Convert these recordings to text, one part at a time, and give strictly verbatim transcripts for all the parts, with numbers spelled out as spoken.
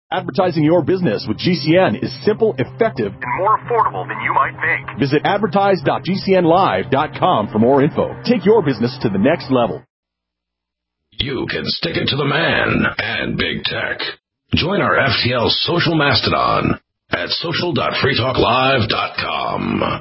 Advertising your business with G C N is simple, effective, and more affordable than you might think. Visit advertise dot g c n live dot com for more info. Take your business to the next level. You can stick it to the man and big tech. Join our F T L social mastodon at social dot free talk live dot com.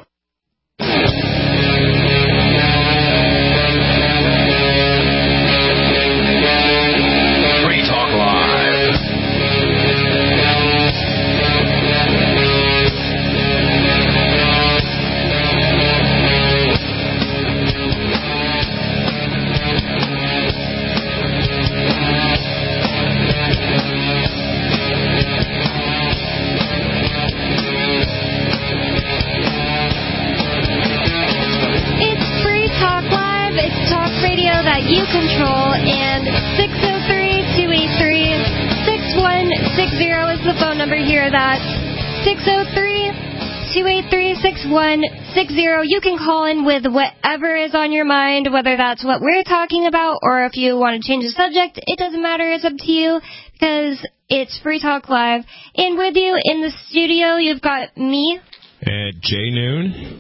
You control, and six oh three, two eight three, six one six zero is the phone number here. That's six oh three, two eight three, six one six zero. You can call in with whatever is on your mind, whether that's what we're talking about or if you want to change the subject. It doesn't matter. It's up to you because it's Free Talk Live. And with you in the studio, you've got me. And Jay Noon.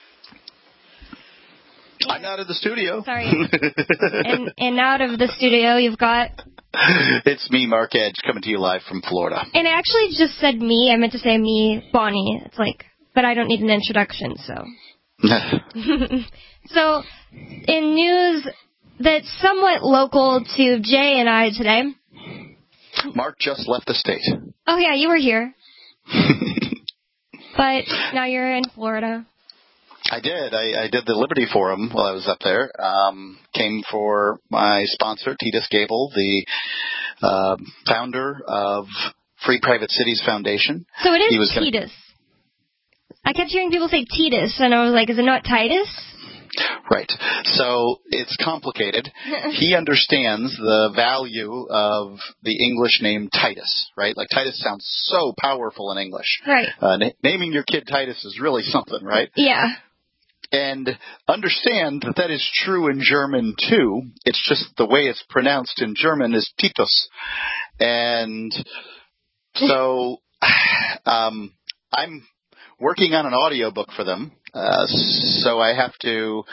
I'm out of the studio. Sorry. and, and out of the studio, you've got... It's me, Mark Edge, coming to you live from Florida. And I actually just said me. I meant to say me, Bonnie. It's like, but I don't need an introduction, so... So, in news that's somewhat local to Jay and I today... Mark just left the state. Oh, yeah, you were here. But now you're in Florida. I did. I, I did the Liberty Forum while I was up there. Um, came for my sponsor, Titus Gable, the uh, founder of Free Private Cities Foundation. So it is he was Titus. Gonna... I kept hearing people say Titus, and I was like, is it not Titus? Right. So it's complicated. He understands the value of the English name Titus, right? Like Titus sounds so powerful in English. Right. Uh, na- naming your kid Titus is really something, right? Yeah. And understand that that is true in German, too. It's just the way it's pronounced in German is Titus. And so um, I'm working on an audiobook for them. Uh, so I have to,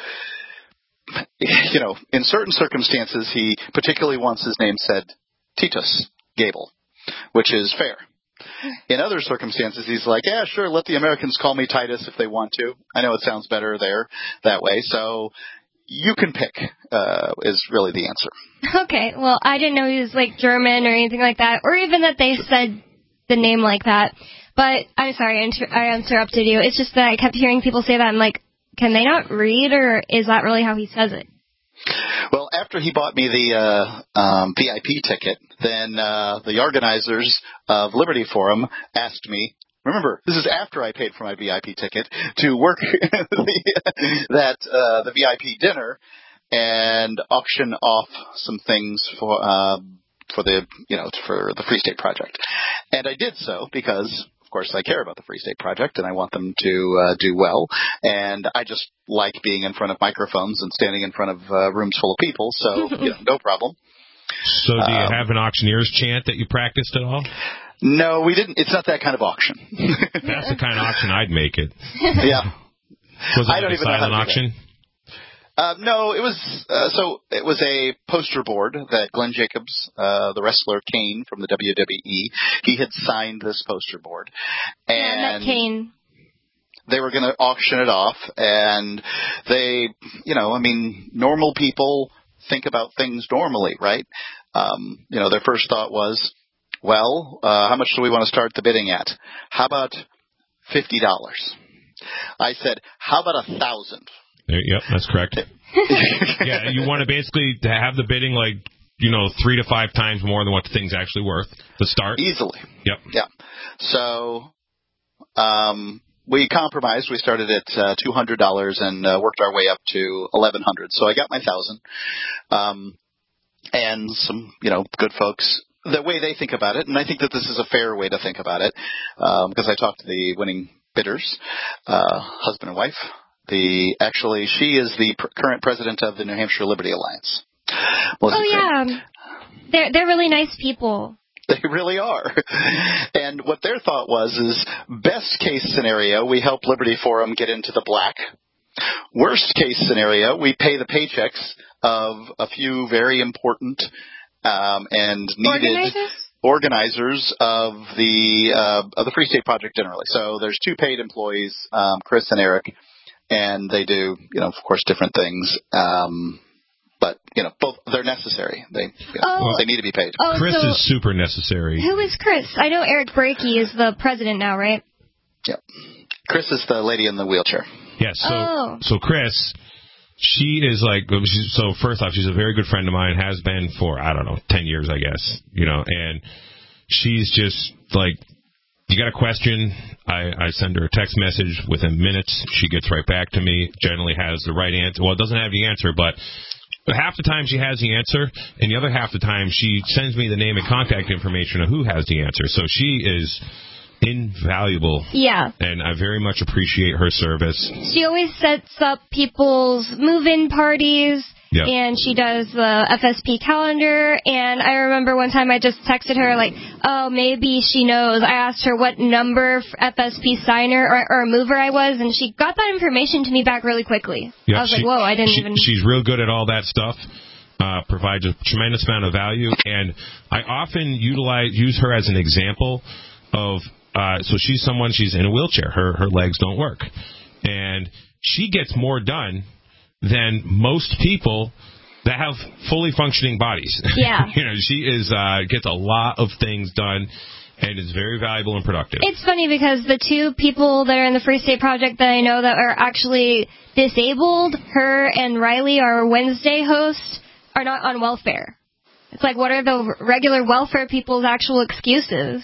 you know, in certain circumstances, he particularly wants his name said Titus Gable, which is fair. In other circumstances, he's like, yeah, sure, let the Americans call me Titus if they want to. I know it sounds better there that way. So you can pick uh, is really the answer. Okay. Well, I didn't know he was like German or anything like that, or even that they said the name like that. But I'm sorry, I, inter- I interrupted you. It's just that I kept hearing people say that. I'm like, can they not read, or is that really how he says it? Well, after he bought me the uh, um, V I P ticket, then uh, the organizers of Liberty Forum asked me, remember, this is after I paid for my V I P ticket, to work the, that uh, the V I P dinner and auction off some things for uh, for the you know for the Free State Project, and I did so because. Of course, I care about the Free State Project, and I want them to uh, do well. And I just like being in front of microphones and standing in front of uh, rooms full of people, so you know, no problem. So do you um, have an auctioneer's chant that you practiced at all? No, we didn't. It's not that kind of auction. That's the kind of auction I'd make it. Yeah. Was it I don't like a even know how silent to do auction? that. Uh, no, it was uh, so it was a poster board that Glenn Jacobs, uh, the wrestler Kane from the W W E, he had signed this poster board, and yeah, Kane. They were going to auction it off, and they, you know, I mean, normal people think about things normally, right? Um, you know, their first thought was, well, uh, how much do we want to start the bidding at? How about fifty dollars? I said, how about a thousand? Yep, that's correct. Yeah, you want to basically have the bidding like, you know, three to five times more than what the thing's actually worth to start. Easily. Yep. Yeah. So um, we compromised. We started at uh, two hundred dollars and uh, worked our way up to eleven hundred dollars. So I got my one thousand dollars. Um, and some, you know, good folks, the way they think about it, and I think that this is a fair way to think about it, um, because I talked to the winning bidders, uh, husband and wife. The actually, she is the pr- current president of the New Hampshire Liberty Alliance. Melissa oh yeah, Craig. they're they're really nice people. They really are. And what their thought was is, best case scenario, we help Liberty Forum get into the black. Worst case scenario, we pay the paychecks of a few very important um, and needed Organizers? organizers of the uh, of the Free State Project generally. So there's two paid employees, um, Chris and Eric, and they do, you know, of course, different things. Um, but you know, both they're necessary. They you know, Oh. they need to be paid. Oh, Chris so is super necessary. who is Chris? I know Eric Brakey is the president now, right? Yep. Chris is the lady in the wheelchair. Yes. So Oh. so Chris. She is like, she's, so first off, she's a very good friend of mine, has been for, I don't know, ten years, I guess, you know, and she's just like, you got a question, I, I send her a text message within minutes, she gets right back to me, generally has the right answer, well, it doesn't have the answer, but half the time she has the answer, and the other half the time she sends me the name and contact information of who has the answer, so she is invaluable. Yeah. And I very much appreciate her service. She always sets up people's move-in parties, Yep. and she does the F S P calendar, and I remember one time I just texted her, like, oh, maybe she knows. I asked her what number F S P signer or, or mover I was, and she got that information to me back really quickly. Yeah, I was she, like, whoa, I didn't she, even... She's real good at all that stuff. Uh, provides a tremendous amount of value, and I often utilize use her as an example of... Uh, so she's someone, she's in a wheelchair. Her her legs don't work. And she gets more done than most people that have fully functioning bodies. Yeah. You know, she is uh, gets a lot of things done and is very valuable and productive. It's funny because the two people that are in the Free State Project that I know that are actually disabled, her and Riley, our Wednesday host, are not on welfare. It's like, what are the regular welfare people's actual excuses?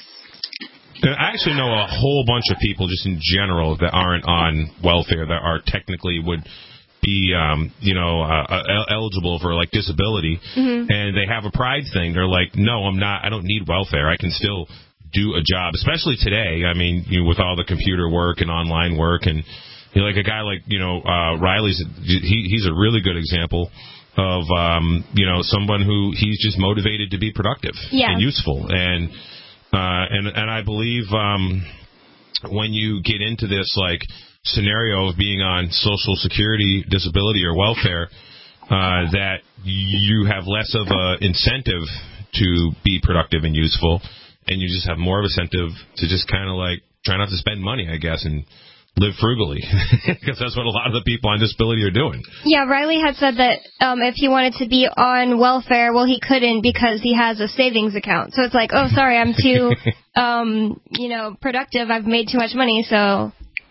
I actually know a whole bunch of people just in general that aren't on welfare that are technically would be, um, you know, uh, eligible for like disability, mm-hmm. and they have a pride thing. They're like, no, I'm not. I don't need welfare. I can still do a job, especially today. I mean, you know, with all the computer work and online work, and you know, like a guy like you know uh, Riley's. He he's a really good example of um, you know someone who he's just motivated to be productive yeah. and useful and. Uh, and and I believe um, when you get into this like scenario of being on Social Security, disability, or welfare, uh, that you have less of an incentive to be productive and useful, and you just have more of an incentive to just kind of like try not to spend money, I guess, and live frugally, because that's what a lot of the people on disability are doing. Yeah, Riley had said that um, if he wanted to be on welfare, well, he couldn't because he has a savings account. So it's like, oh, sorry, I'm too, um, you know, productive. I've made too much money, so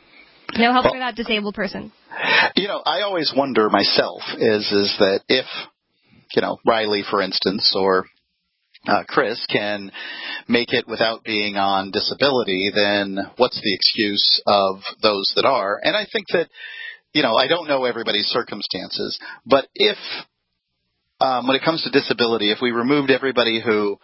no help well, for that disabled person. You know, I always wonder myself is is that if, you know, Riley, for instance, or Uh, Chris can make it without being on disability, then what's the excuse of those that are? And I think that, you know, I don't know everybody's circumstances, but if, um, when it comes to disability, if we removed everybody who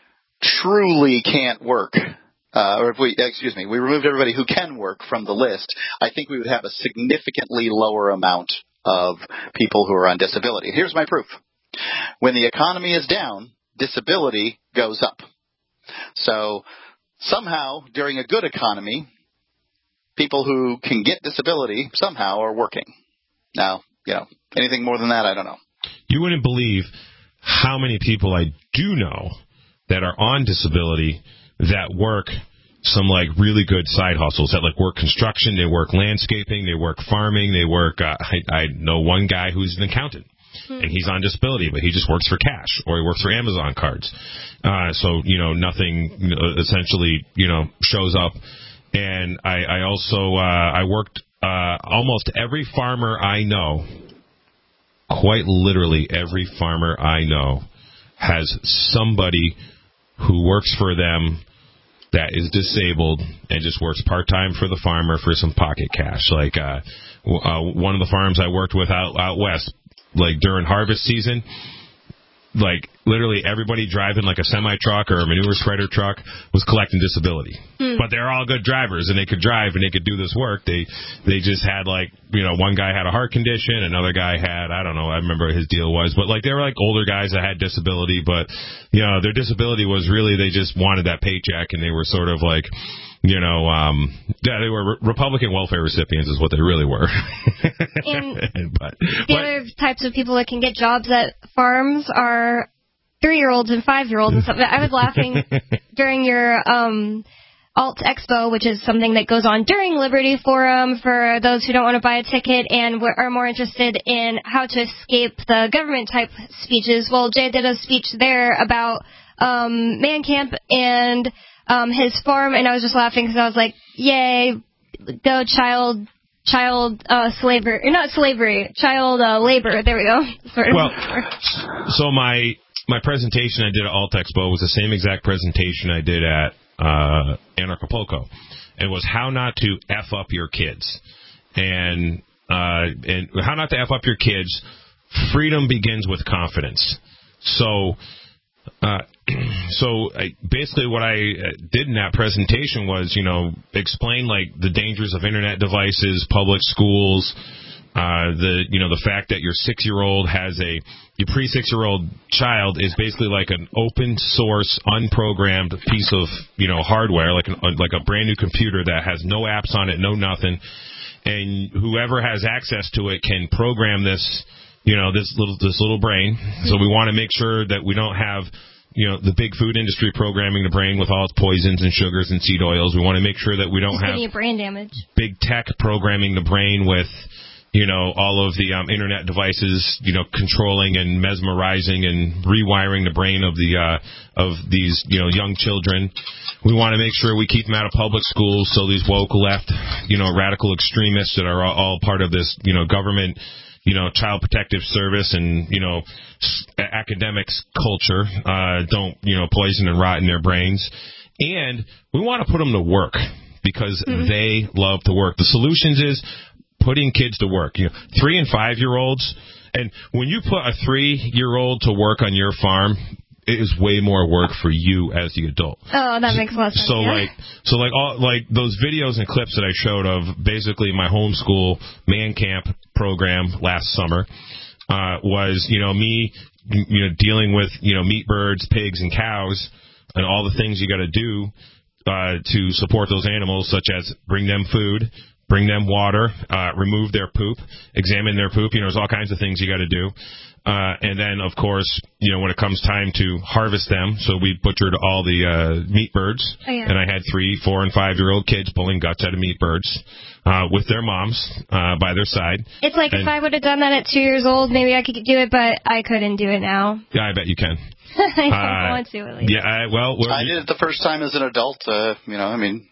truly can't work, uh, or if we, excuse me, we removed everybody who can work from the list, I think we would have a significantly lower amount of people who are on disability. Here's my proof. When the economy is down, disability goes up. So somehow during a good economy, people who can get disability somehow are working. Now, you know, anything more than that, I don't know. You wouldn't believe how many people I do know that are on disability that work some like really good side hustles, that like work construction, they work landscaping, they work farming, they work, uh, I, I know one guy who's an accountant. And he's on disability, but he just works for cash, or he works for Amazon cards. Uh, so, you know, nothing you know, essentially, you know, shows up. And I, I also, uh, I worked, uh, almost every farmer I know, quite literally every farmer I know, has somebody who works for them that is disabled and just works part-time for the farmer for some pocket cash. Like, uh, uh, one of the farms I worked with out, out west, like during harvest season, like literally everybody driving like a semi truck or a manure spreader truck was collecting disability. Hmm. But they're all good drivers and they could drive and they could do this work. They they just had like, you know, one guy had a heart condition, another guy had, I don't know, I remember what his deal was, but like they were like older guys that had disability, but you know, their disability was really they just wanted that paycheck and they were sort of like, you know, um, yeah, they were re- Republican welfare recipients is what they really were. And but, the but, other types of people that can get jobs at farms are three-year-olds and five-year-olds and stuff. I was laughing during your um, Alt Expo, which is something that goes on during Liberty Forum for those who don't want to buy a ticket and are more interested in how to escape the government-type speeches. Well, Jay did a speech there about um, Man Camp and Um, his farm, and I was just laughing because I was like, yay, go child, child, uh, slavery, or not slavery, child, uh, labor, there we go. Sort of. Well, so my, my presentation I did at Alt Expo was the same exact presentation I did at, uh, Anarchapulco. It was how not to F up your kids. And, uh, and how not to F up your kids. Freedom begins with confidence. So, Uh, so I, basically what I did in that presentation was, you know, explain like the dangers of internet devices, public schools, uh, the, you know, the fact that your six-year-old has a, your pre-six-year-old child is basically like an open source, unprogrammed piece of, you know, hardware, like an, like a brand new computer that has no apps on it, no nothing. And whoever has access to it can program this, you know, this little this little brain. So we want to make sure that we don't have, you know, the big food industry programming the brain with all its poisons and sugars and seed oils. We want to make sure that we don't Just have brain damage. Big tech programming the brain with, you know, all of the um, internet devices, you know, controlling and mesmerizing and rewiring the brain of the uh, of these, you know, young children. We want to make sure we keep them out of public schools so these woke left, you know, radical extremists that are all, all part of this, you know, government, you know, child protective service and, you know, s- academics culture, uh, don't, you know, poison and rot in their brains. And we want to put them to work because mm-hmm. they love to work. The solutions is putting kids to work. You know, three and five year olds. And when you put a three year old to work on your farm, it is way more work for you as the adult. Oh, that makes a lot of sense. So yeah. like, so like all like those videos and clips that I showed of basically my homeschool Man Camp program last summer uh, was, you know, me, you know, dealing with, you know, meat birds, pigs, and cows, and all the things you got to do uh, to support those animals, such as bring them food, bring them water, uh, remove their poop, examine their poop. You know, there's all kinds of things you got to do. Uh, and then, of course, you know, when it comes time to harvest them, so we butchered all the uh, meat birds, oh, yeah. and I had three, four, and five-year-old kids pulling guts out of meat birds uh, with their moms uh, by their side. It's like and if I would have done that at two years old, maybe I could do it, but I couldn't do it now. Yeah, I bet you can. I don't uh, want to, at least. Yeah, I, well... I did it the first time as an adult, uh, you know, I mean...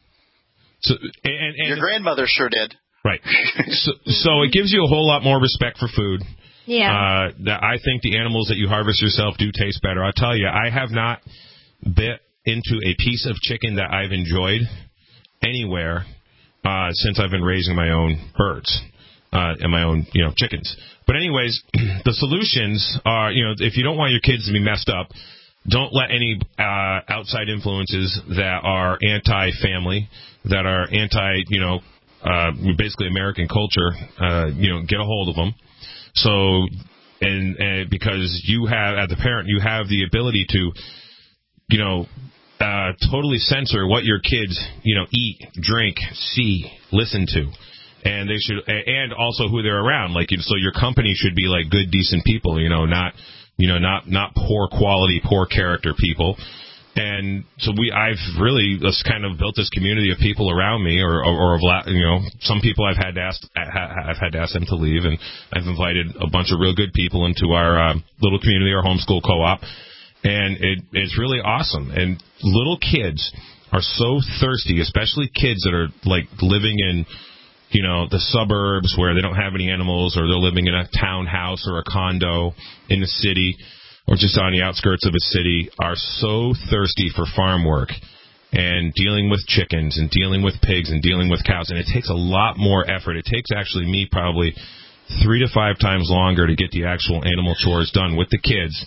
So, and, and Your grandmother sure did. Right. so, so it gives you a whole lot more respect for food. Yeah. Uh, that I think the animals that you harvest yourself do taste better. I'll tell you, I have not bit into a piece of chicken that I've enjoyed anywhere uh, since I've been raising my own birds uh, and my own, you know, chickens. But anyways, the solutions are, you know, if you don't want your kids to be messed up, don't let any uh, outside influences that are anti-family, that are anti, you know, uh, basically American culture, uh, you know, get a hold of them. So, and, and because you have, as a parent, you have the ability to, you know, uh, totally censor what your kids, you know, eat, drink, see, listen to. And they should, and also who they're around. Like, so your company should be like good, decent people, you know, not, you know, not, not poor quality, poor character people. And so we, I've really just kind of built this community of people around me, or, or, or of, you know, some people I've had to ask, I've had to ask them to leave, and I've invited a bunch of real good people into our uh, little community, our homeschool co-op, and it, it's really awesome. And little kids are so thirsty, especially kids that are like living in, you know, the suburbs where they don't have any animals, or they're living in a townhouse or a condo in the city, or just on the outskirts of a city, are so thirsty for farm work and dealing with chickens and dealing with pigs and dealing with cows. And it takes a lot more effort. It takes actually me probably three to five times longer to get the actual animal chores done with the kids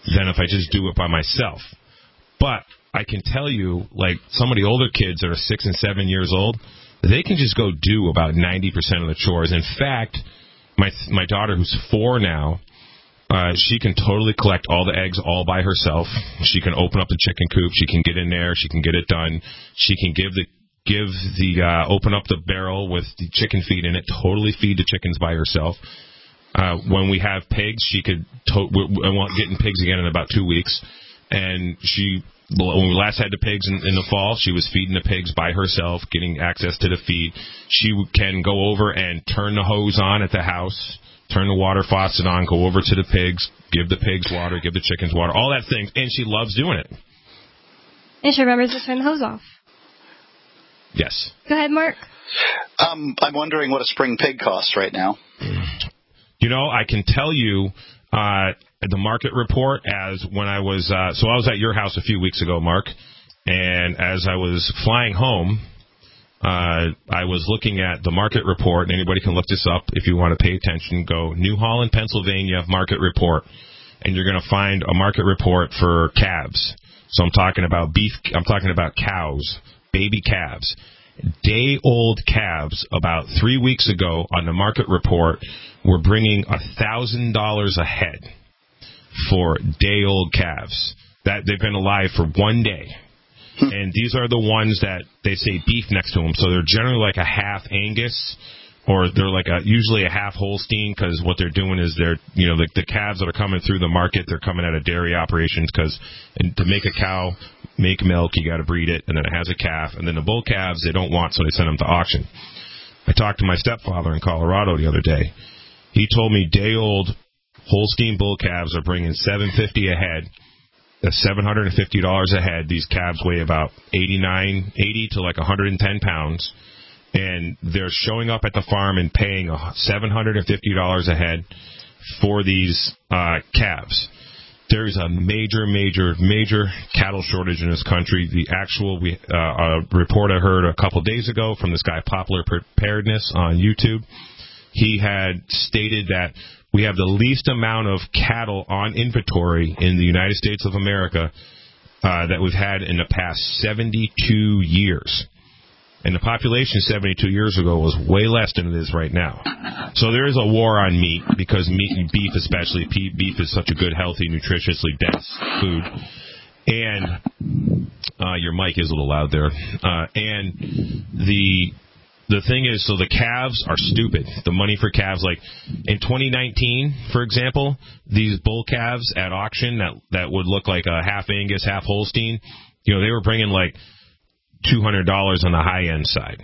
than if I just do it by myself. But I can tell you, like, some of the older kids that are six and seven years old, they can just go do about ninety percent of the chores. In fact, my my daughter, who's four now, uh, she can totally collect all the eggs all by herself. She can open up the chicken coop. She can get in there. She can get it done. She can give the give the uh, open up the barrel with the chicken feed in it. Totally feed the chickens by herself. Uh, when we have pigs, she could. To- I want getting pigs again in about two weeks, and she. When we last had the pigs in, in the fall, she was feeding the pigs by herself, getting access to the feed. She can go over and turn the hose on at the house, turn the water faucet on, go over to the pigs, give the pigs water, give the chickens water, all that thing, and she loves doing it. And she remembers to turn the hose off. Yes. Go ahead, Mark. Um, I'm wondering what a spring pig costs right now. You know, I can tell you... Uh, the market report as when I was, uh, so I was at your house a few weeks ago, Mark, and as I was flying home, uh, I was looking at the market report, and anybody can look this up if you want to pay attention. Go New Holland, Pennsylvania market report, and you're going to find a market report for calves. So I'm talking about beef, I'm talking about cows, baby calves. Day-old calves about three weeks ago on the market report were bringing one thousand dollars a head for day-old calves. That they've been alive for one day. And these are the ones that they say beef next to them. So they're generally like a half Angus, or they're like a usually a half Holstein, because what they're doing is they're, you know, the, the calves that are coming through the market, they're coming out of dairy operations, because to make a cow make milk, you got to breed it, and then it has a calf. And then the bull calves they don't want, so they send them to auction. I talked to my stepfather in Colorado the other day. He told me day-old Holstein bull calves are bringing seven hundred fifty dollars a head. That's seven hundred fifty dollars a head. These calves weigh about eighty-nine, eighty to like one hundred ten pounds. And they're showing up at the farm and paying seven hundred fifty dollars a head for these uh, calves. There's a major, major, major cattle shortage in this country. The actual we, uh, a report I heard a couple days ago from this guy, Popular Preparedness, on YouTube, he had stated that we have the least amount of cattle on inventory in the United States of America uh, that we've had in the past seventy-two years. And the population seventy-two years ago was way less than it is right now. So there is a war on meat, because meat, beef especially, beef is such a good, healthy, nutritiously dense food. And uh, your mic is a little loud there. Uh, and the the thing is, so the calves are stupid. The money for calves, like in twenty nineteen, for example, these bull calves at auction that that would look like a half Angus, half Holstein, you know, they were bringing like two hundred dollars on the high-end side.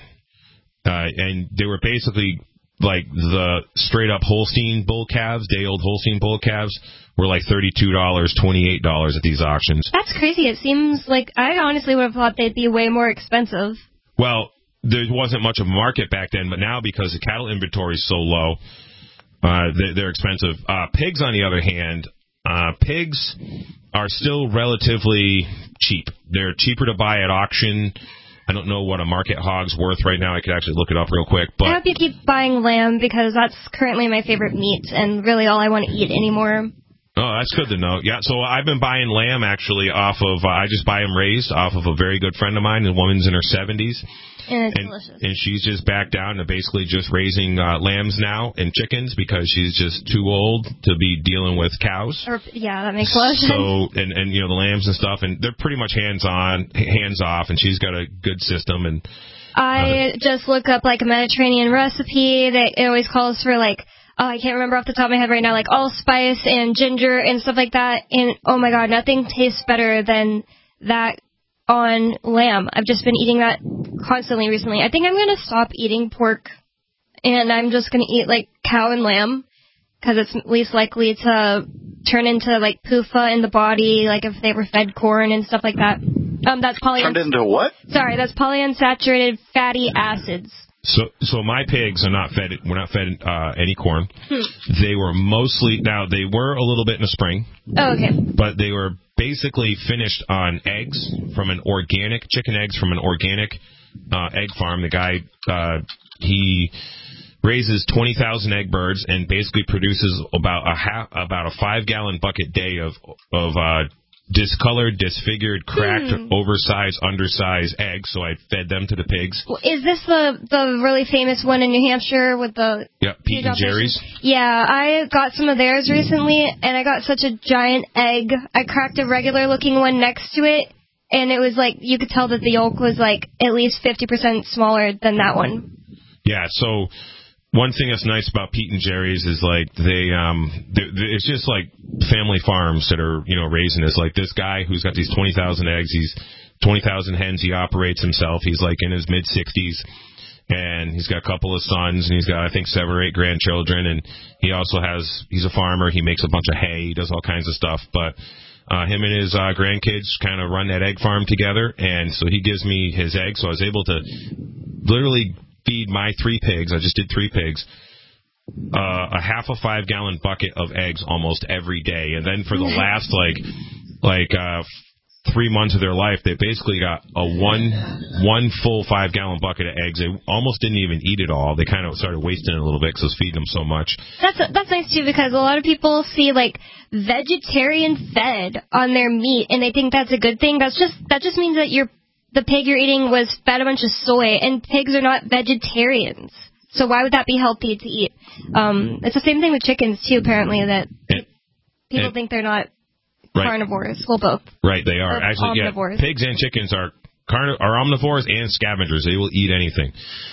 Uh, and they were basically like the straight-up Holstein bull calves, day-old Holstein bull calves, were like thirty-two dollars, twenty-eight dollars at these auctions. That's crazy. It seems like I honestly would have thought they'd be way more expensive. Well, there wasn't much of a market back then, but now because the cattle inventory is so low, uh, they're, they're expensive. Uh, pigs, on the other hand, uh, pigs are still relatively cheap. They're cheaper to buy at auction. I don't know what a market hog's worth right now. I could actually look it up real quick. But I hope you keep buying lamb, because that's currently my favorite meat and really all I want to eat anymore. Oh, that's good to know. Yeah, so I've been buying lamb actually off of, uh, I just buy them raised off of a very good friend of mine. The woman's in her seventies. And it's and, delicious. And she's just back down to basically just raising uh, lambs now and chickens, because she's just too old to be dealing with cows. Or, yeah, that makes a lot of sense. So, and, and, you know, the lambs and stuff, and they're pretty much hands-on, hands-off, and she's got a good system. And I uh, just look up, like, a Mediterranean recipe that it always calls for, like, oh, I can't remember off the top of my head right now, like allspice and ginger and stuff like that. And, oh, my God, nothing tastes better than that on lamb. I've just been eating that constantly recently. I think I'm going to stop eating pork, and I'm just going to eat, like, cow and lamb, because it's least likely to turn into, like, P U F A in the body, like if they were fed corn and stuff like that. Um, that's poly- Turned into what? Sorry, that's polyunsaturated fatty acids. So, so my pigs are not fed. We're not fed uh, any corn. Hmm. They were mostly, now they were a little bit in the spring. Oh, okay. But they were basically finished on eggs from an organic chicken eggs from an organic uh, egg farm. The guy, uh, he raises twenty thousand egg birds and basically produces about a half, about a five gallon bucket day of of uh, discolored, disfigured, cracked, hmm. oversized, undersized eggs. So I fed them to the pigs. Is this the the really famous one in New Hampshire with the yeah Pete and Jerry's? Yeah, I got some of theirs recently, and I got such a giant egg. I cracked a regular looking one next to it, and it was like you could tell that the yolk was like at least fifty percent smaller than that one. Yeah, so one thing that's nice about Pete and Jerry's is like they, um, they, they, it's just like family farms that are, you know, raising this. Like this guy who's got these twenty thousand eggs, he's twenty thousand hens. He operates himself. He's like in his mid sixties, and he's got a couple of sons, and he's got I think seven or eight grandchildren. And he also has he's a farmer. He makes a bunch of hay. He does all kinds of stuff, but. Uh, him and his uh, grandkids kind of run that egg farm together, and so he gives me his eggs. So I was able to literally feed my three pigs. I just did three pigs. Uh, a half a five gallon bucket of eggs almost every day, and then for the last like like uh, three months of their life, they basically got a one one full five gallon bucket of eggs. They almost didn't even eat it all. They kind of started wasting it a little bit because I was feeding them so much. That's that's nice too, because a lot of people see like vegetarian fed on their meat, and they think that's a good thing. That's just that just means that your the pig you're eating was fed a bunch of soy, and pigs are not vegetarians. So why would that be healthy to eat? Um, it's the same thing with chickens too. Apparently, that and, people and, think they're not. Right. Carnivores. Well, both. Right, they are. Or Actually, omnivores. Yeah, pigs and chickens are carni- are omnivores and scavengers. They will eat anything.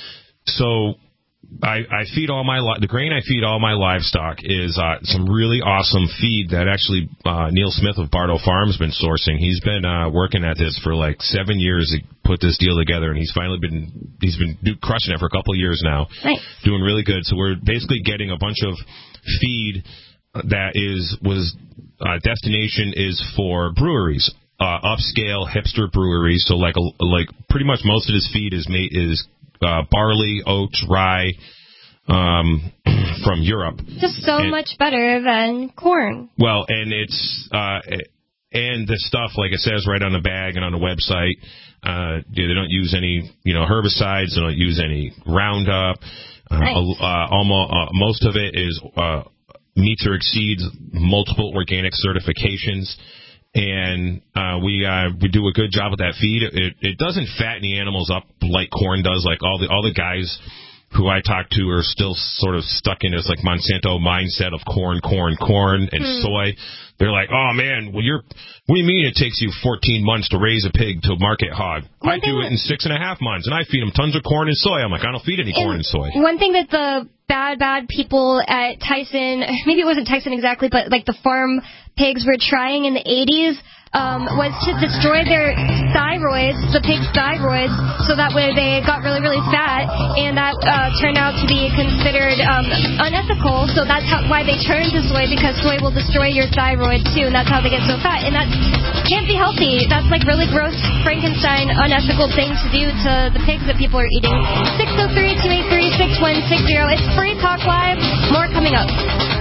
So I, I feed all my li- the grain I feed all my livestock is uh, some really awesome feed that actually uh, Neil Smith of Bardo Farm has been sourcing. He's been uh, working at this for like seven years to put this deal together, and he's finally been he's been do- crushing it for a couple of years now. Nice. Doing really good. So we're basically getting a bunch of feed that is was uh, destination is for breweries, uh, upscale hipster breweries. So like a, like pretty much most of his feed is made is uh, barley, oats, rye um, from Europe. Just so and, much better than corn. Well, and it's uh, and the stuff like it says right on the bag and on the website. Uh, they don't use any you know herbicides. They don't use any Roundup. Uh, nice. uh, almost uh, most of it is. Uh, meets or exceeds multiple organic certifications, and uh, we uh, we do a good job with that feed. It it doesn't fatten the animals up like corn does. Like all the all the guys who I talk to are still sort of stuck in this like Monsanto mindset of corn, corn, corn, and hmm. soy. They're like, oh man, well you're. What do you mean it takes you fourteen months to raise a pig to market hog? One I do it in six and a half months, and I feed them tons of corn and soy. I'm like, I don't feed any and corn and soy. One thing that the bad, bad people at Tyson, maybe it wasn't Tyson exactly, but like the farm pigs were trying in the eighties, um, was to destroy their thyroids, the pig's thyroids, so that way they got really, really fat, and that uh, turned out to be considered um, unethical. So that's how, why they turned to soy, because soy will destroy your thyroid too, and that's how they get so fat. And that can't be healthy. That's like really gross, Frankenstein, unethical thing to do to the pigs that people are eating. six oh three, two eight three, six one six zero. It's Free Talk Live. More coming up.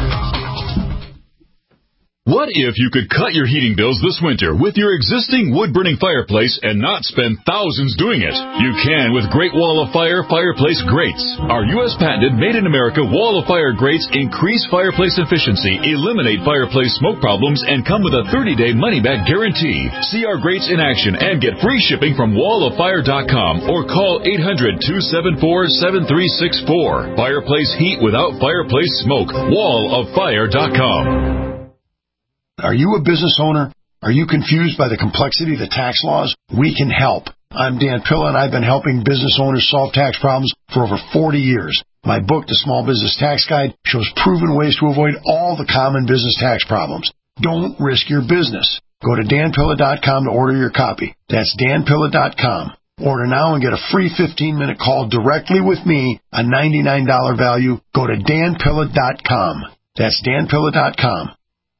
What if you could cut your heating bills this winter with your existing wood-burning fireplace and not spend thousands doing it? You can with Great Wall of Fire Fireplace Grates. Our U S patented made-in-America Wall of Fire grates increase fireplace efficiency, eliminate fireplace smoke problems, and come with a thirty-day money-back guarantee. See our grates in action and get free shipping from wall of fire dot com or call eight hundred, two seven four, seven three six four. Fireplace heat without fireplace smoke. wall of fire dot com. Are you a business owner? Are you confused by the complexity of the tax laws? We can help. I'm Dan Pilla, and I've been helping business owners solve tax problems for over forty years. My book, The Small Business Tax Guide, shows proven ways to avoid all the common business tax problems. Don't risk your business. Go to dan pilla dot com to order your copy. That's dan pilla dot com. Order now and get a free fifteen-minute call directly with me, a ninety-nine dollars value. Go to dan pilla dot com. That's dan pilla dot com.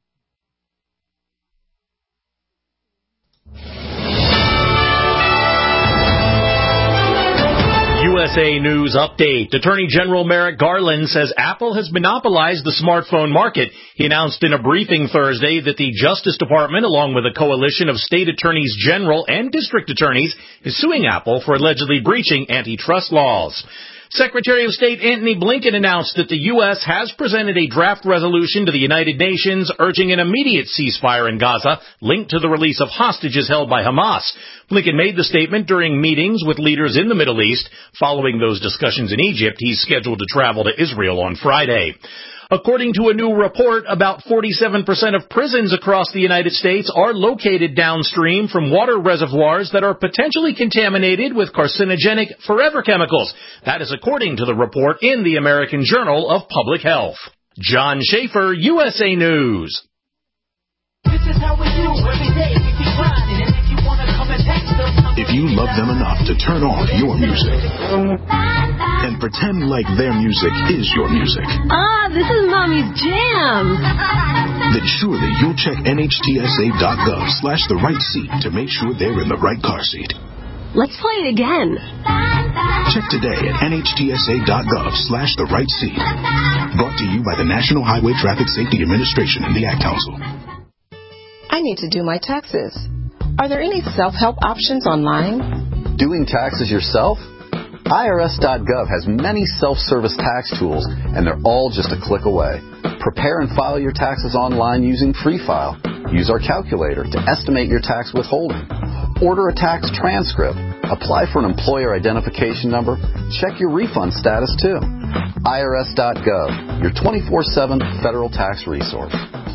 U S A News Update. Attorney General Merrick Garland says Apple has monopolized the smartphone market. He announced in a briefing Thursday that the Justice Department, along with a coalition of state attorneys general and district attorneys, is suing Apple for allegedly breaching antitrust laws. Secretary of State Antony Blinken announced that the U S has presented a draft resolution to the United Nations urging an immediate ceasefire in Gaza linked to the release of hostages held by Hamas. Blinken made the statement during meetings with leaders in the Middle East. Following those discussions in Egypt, he's scheduled to travel to Israel on Friday. According to a new report, about forty-seven percent of prisons across the United States are located downstream from water reservoirs that are potentially contaminated with carcinogenic forever chemicals. That is according to the report in the American Journal of Public Health. John Schaefer, U S A News. This is how we do every day. We keep grinding, and if you want to come and text us, if you love them enough to turn off your music and pretend like their music is your music. Ah, this is Mommy's jam. Then surely you'll check N H T S A dot gov slash the right seat to make sure they're in the right car seat. Let's play it again. Check today at N H T S A dot gov slash the right seat. Brought to you by the National Highway Traffic Safety Administration and the Ad Council. I need to do my taxes. Are there any self-help options online? Doing taxes yourself? I R S dot gov has many self-service tax tools, and they're all just a click away. Prepare and file your taxes online using Free File. Use our calculator to estimate your tax withholding. Order a tax transcript. Apply for an employer identification number. Check your refund status, too. I R S dot gov, your twenty-four seven federal tax resource.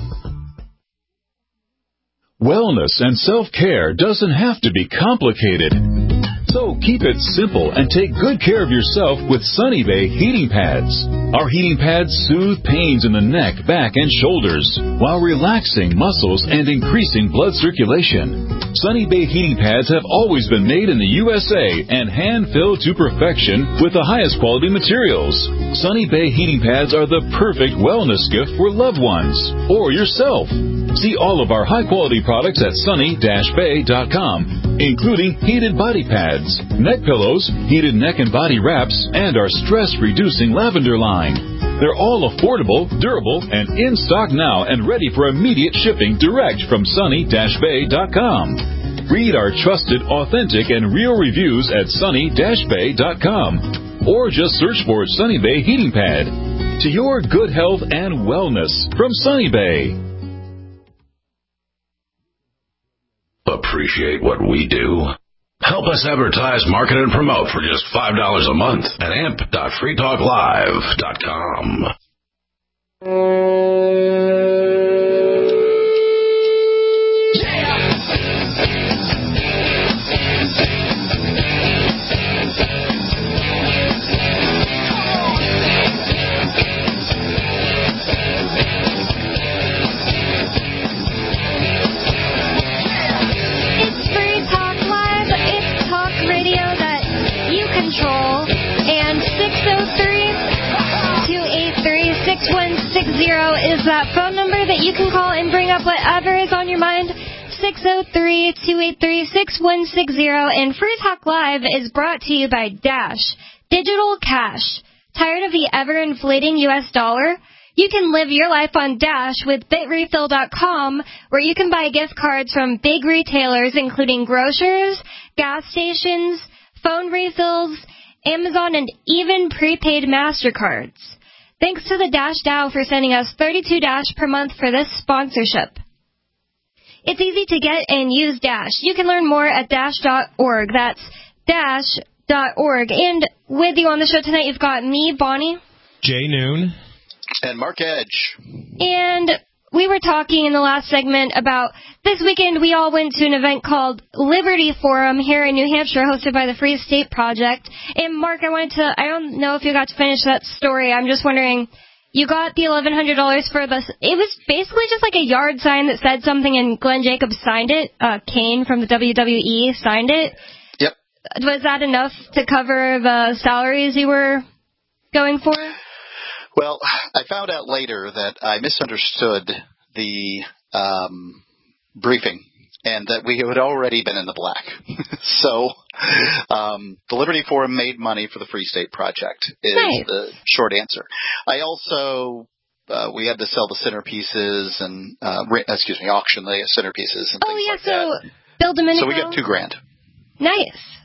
Wellness and self-care doesn't have to be complicated. So keep it simple and take good care of yourself with Sunny Bay heating pads. Our heating pads soothe pains in the neck, back, and shoulders while relaxing muscles and increasing blood circulation. Sunny Bay heating pads have always been made in the U S A and hand-filled to perfection with the highest quality materials. Sunny Bay heating pads are the perfect wellness gift for loved ones or yourself. See all of our high-quality products at sunny dash bay dot com, including heated body pads, neck pillows, heated neck and body wraps, and our stress-reducing lavender line. They're all affordable, durable, and in stock now and ready for immediate shipping direct from sunny dash bay dot com. Read our trusted, authentic, and real reviews at sunny dash bay dot com, or just search for Sunny Bay Heating Pad. To your good health and wellness from Sunny Bay. Appreciate what we do? Help us advertise, market, and promote for just five dollars a month at amp dot free talk live dot com. six one six zero is that phone number that you can call and bring up whatever is on your mind. six oh three, two eight three, six one six zero. And Free Talk Live is brought to you by Dash Digital Cash. Tired of the ever-inflating U S dollar? You can live your life on Dash with bit refill dot com, where you can buy gift cards from big retailers including grocers, gas stations, phone refills, Amazon, and even prepaid MasterCards. Thanks to the Dash DAO for sending us thirty-two Dash per month for this sponsorship. It's easy to get and use Dash. You can learn more at dash dot org. That's dash dot org. And with you on the show tonight, you've got me, Bonnie. Jay Noon. And Mark Edge. And we were talking in the last segment about this weekend we all went to an event called Liberty Forum here in New Hampshire, hosted by the Free State Project. And Mark, I wanted to, I don't know if you got to finish that story. I'm just wondering, you got the eleven hundred dollars for the, it was basically just like a yard sign that said something and Glenn Jacobs signed it. Uh, Kane from the W W E signed it. Yep. Was that enough to cover the salaries you were going for? Well, I found out later that I misunderstood the um, briefing and that we had already been in the black. so um, the Liberty Forum made money for the Free State Project is nice. The short answer. I also, uh, we had to sell the centerpieces and, uh, re- excuse me, auction the centerpieces and oh, things yeah, like so that. Bill Domenico. So we got two grand. Nice.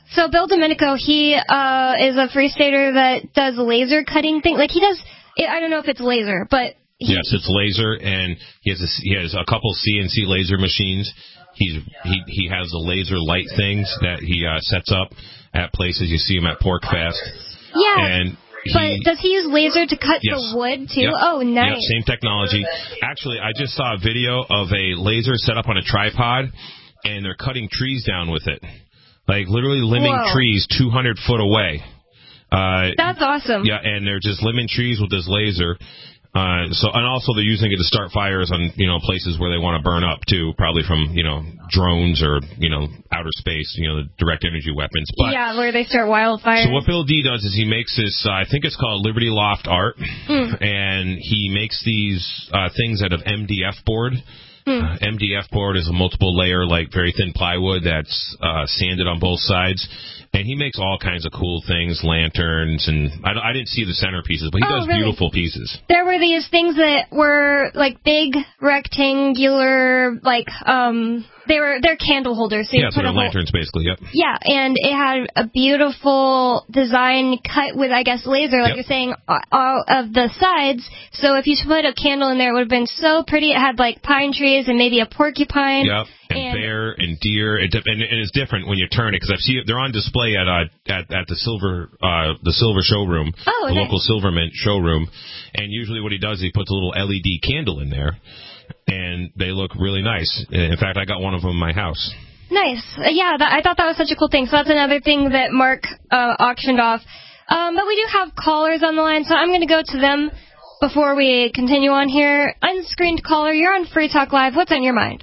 So Bill Domenico, he uh, is a free stater that does laser cutting thing. Like he does, I don't know if it's laser, but he, yes, it's laser, and he has a, he has a couple C N C laser machines. He's he he has the laser light things that he uh, sets up at places. You see him at Pork Fest. Yeah. And he, but does he use laser to cut yes. the wood too? Yep. Oh, nice. Yep, same technology. Actually, I just saw a video of a laser set up on a tripod, and they're cutting trees down with it. Like, literally limbing Whoa. trees two hundred foot away. Uh, That's awesome. Yeah, and they're just limbing trees with this laser. Uh, so, and also they're using it to start fires on, you know, places where they want to burn up, too, probably from, you know, drones or, you know, outer space, you know, the direct energy weapons. But, yeah, where they start wildfires. so what Bill D does is he makes this, uh, I think it's called Liberty Loft Art, mm. and he makes these uh, things out of M D F board. Hmm. Uh, M D F board is a multiple layer, like very thin plywood that's uh, sanded on both sides. And he makes all kinds of cool things, lanterns, and I, I didn't see the centerpieces, but he oh, does really? beautiful pieces. There were these things that were like big rectangular, like um, they were they're candle holders. So yeah, so they're lanterns, whole, basically. Yep. Yeah, and it had a beautiful design cut with, I guess, laser, like yep. you're saying, all of the sides. So if you put a candle in there, it would have been so pretty. It had like pine trees and maybe a porcupine. Yep. And, and bear and deer, and, and, and it's different when you turn it because I've seen it. They're on display at uh, at at the silver uh, the silver showroom, oh, the okay. local Silvermint showroom. And usually, what he does, he puts a little L E D candle in there, and they look really nice. In fact, I got one of them in my house. Nice, uh, yeah. That, I thought that was such a cool thing. So that's another thing that Mark uh, auctioned off. Um, but we do have callers on the line, so I'm going to go to them before we continue on here. Unscreened caller, you're on Free Talk Live. What's on your mind?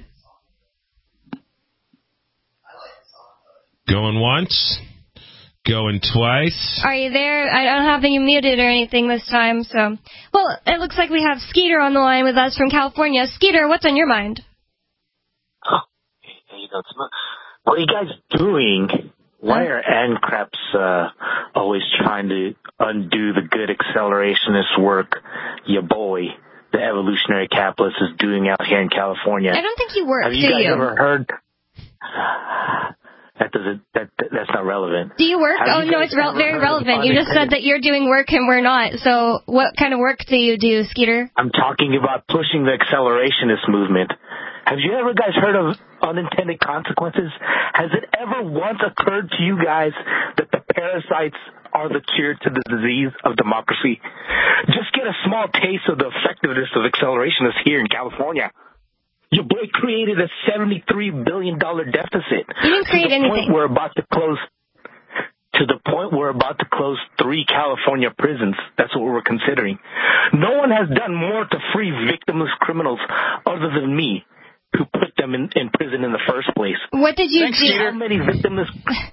Going once, going twice. Are you there? I don't have you muted or anything this time, so. Well, it looks like we have Skeeter on the line with us from California. Skeeter, what's on your mind? Oh, hey, you know, what are you guys doing? Why are N CREPs uh, always trying to undo the good accelerationist work your boy, the evolutionary capitalist, is doing out here in California? I don't think he works, Have you do guys you? ever heard... That doesn't. That, that that's not relevant. Do you work? Have oh you no, it's re- very relevant. You just said that you're doing work and we're not. So what kind of work do you do, Skeeter? I'm talking about pushing the accelerationist movement. Have you ever guys heard of unintended consequences? Has it ever once occurred to you guys that the parasites are the cure to the disease of democracy? Just get a small taste of the effectiveness of accelerationists here in California. Your boy created a seventy-three billion dollars deficit. You didn't create to the anything. Point we're about to close, to the point we're about to close three California prisons. That's what we're considering. No one has done more to free victimless criminals other than me, who put them in, in prison in the first place. What did you Thanks, do? How many victimless,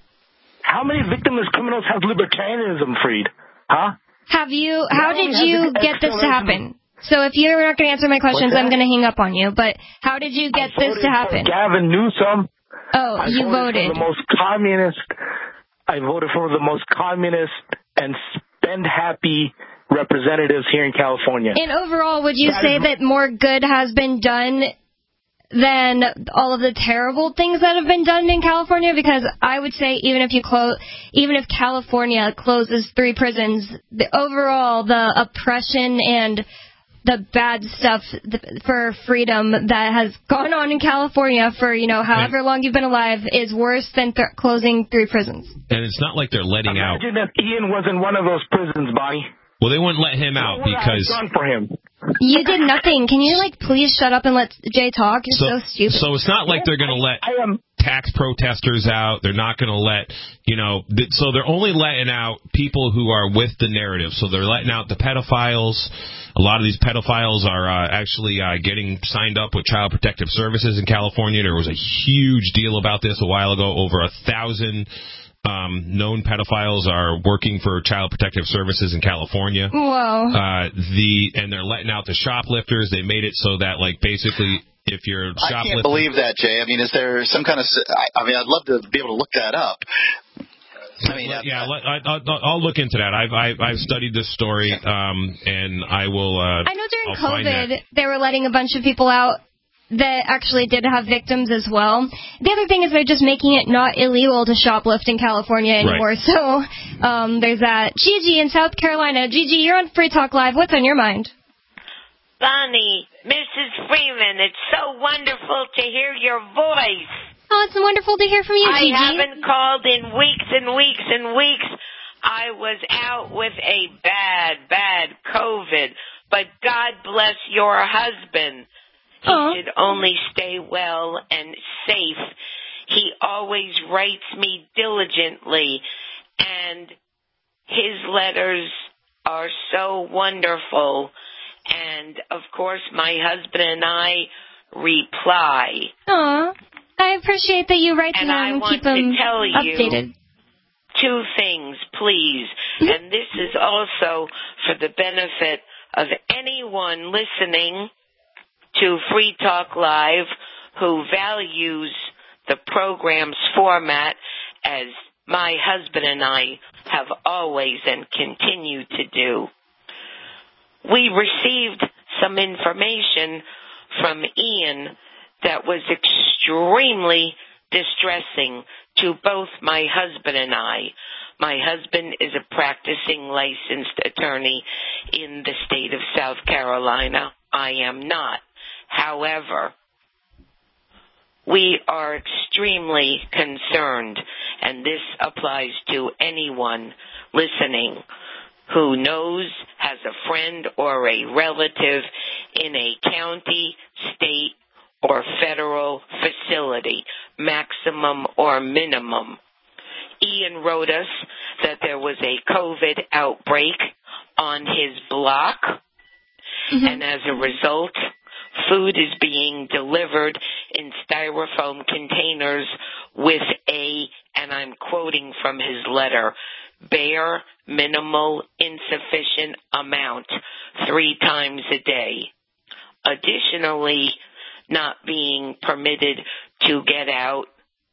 how many victimless criminals has libertarianism freed? Huh? Have you? How Now did we have you the get this to happen? So if you're not going to answer my questions, I'm going to hang up on you. But how did you get I this to happen? Gavin Newsom. Oh, I you voted. voted. For the most communist. I voted for the most communist and spend-happy representatives here in California. And overall, would you that say is, that more good has been done than all of the terrible things that have been done in California? Because I would say even if you close, even if California closes three prisons, the overall the oppression and the bad stuff for freedom that has gone on in California for, you know, however and, long you've been alive is worse than th- closing three prisons. And it's not like they're letting Imagine out. Imagine if Ian was in one of those prisons, Bonnie. Well, they wouldn't let him out what because. What done for him? You did nothing. Can you, like, please shut up and let Jay talk? You're so, so stupid. So it's not like they're going to let tax protesters out. They're not going to let, you know, th- so they're only letting out people who are with the narrative. So they're letting out the pedophiles. A lot of these pedophiles are uh, actually uh, getting signed up with Child Protective Services in California. There was a huge deal about this a while ago. Over a thousand Um, known pedophiles are working for Child Protective Services in California. Whoa. Uh, the and they're letting out the shoplifters. They made it so that, like, basically, if you're shoplifting... I can't believe that, Jay. I mean, is there some kind of... I, I mean, I'd love to be able to look that up. I mean, yeah, I, I, I'll look into that. I've I've, I've studied this story, um, and I will. Uh, I know during I'll COVID they were letting a bunch of people out that actually did have victims as well. The other thing is they're just making it not illegal to shoplift in California anymore. Right. So um, there's that. Gigi in South Carolina. Gigi, you're on Free Talk Live. What's on your mind? Bonnie, Missus Freeman, it's so wonderful to hear your voice. Oh, it's wonderful to hear from you, Gigi. I haven't called in weeks and weeks and weeks. I was out with a bad, bad COVID, but God bless your husband. He Aww. should only stay well and safe. He always writes me diligently, and his letters are so wonderful. And, of course, my husband and I reply. Aw, I appreciate that you write to and him I and want keep him to tell updated. You two things, please. Mm-hmm. And this is also for the benefit of anyone listening to Free Talk Live who values the program's format as my husband and I have always and continue to do. We received some information from Ian that was extremely distressing to both my husband and I. My husband is a practicing licensed attorney in the state of South Carolina. I am not. However, we are extremely concerned, and this applies to anyone listening who knows, has a friend or a relative in a county, state, or federal facility, maximum or minimum. Ian wrote us that there was a COVID outbreak on his block, mm-hmm. and as a result, food is being delivered in styrofoam containers with a, and I'm quoting from his letter, bare, minimal, insufficient amount three times a day. Additionally, not being permitted to get out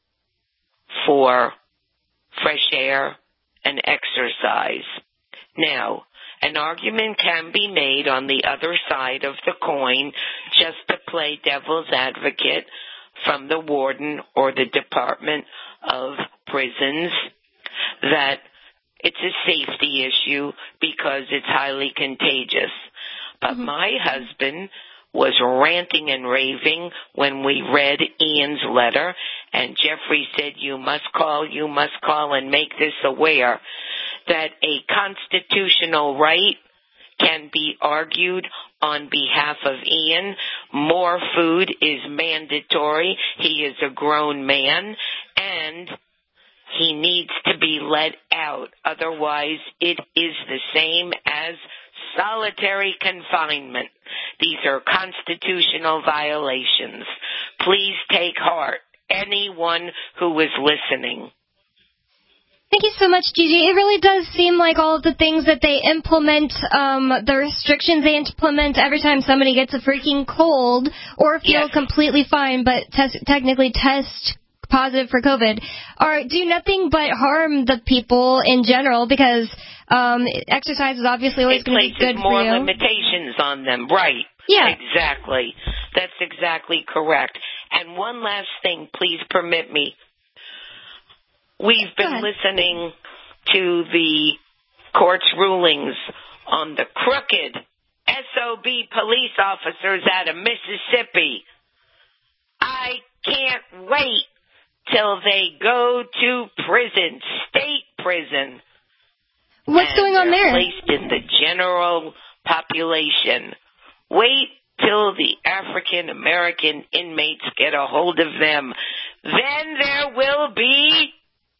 for fresh air and exercise. Now, an argument can be made on the other side of the coin just to play devil's advocate from the warden or the Department of Prisons that it's a safety issue because it's highly contagious. But mm-hmm. my husband was ranting and raving when we read Ian's letter, and Jeffrey said, you must call, you must call and make this aware that a constitutional right can be argued on behalf of Ian. More food is mandatory. He is a grown man, and he needs to be let out. Otherwise, it is the same as solitary confinement. These are constitutional violations. Please take heart, anyone who is listening. Thank you so much, Gigi. It really does seem like all of the things that they implement, um, the restrictions they implement every time somebody gets a freaking cold or feel yes. completely fine but test, technically test positive for COVID, are do nothing but harm the people in general because um, exercise is obviously always going to be good for you. It places more limitations on them, right? Yeah. Exactly. That's exactly correct. And one last thing, please permit me. We've been listening to the court's rulings on the crooked S O B police officers out of Mississippi. I can't wait till they go to prison, state prison. What's going on there? Placed in the general population. Wait till the African American inmates get a hold of them. Then there will be